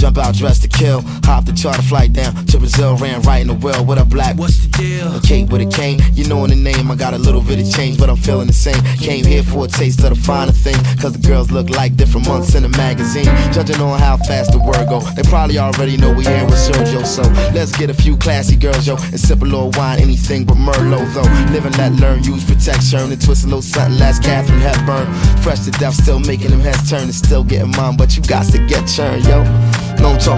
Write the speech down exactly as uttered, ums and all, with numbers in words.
jump out dressed to kill. Hopped the charter flight down to Brazil, ran right in the well with a black. What's the deal? A cake with a cane, you know in the name I got a little bit of change, but I'm feeling the same. Came here for a taste of the finer thing, cause the girls look like different months in a magazine. Judging on how fast the word go, they probably already know we here with Sergio. So let's get a few classy girls, yo, and sip a little wine, anything but Merlot though. Live and let learn, use protection, and twist a little something last Catherine Hepburn. Fresh to death, still making them heads turn and still getting mine, but you got to get churned, yo. No, I'm talking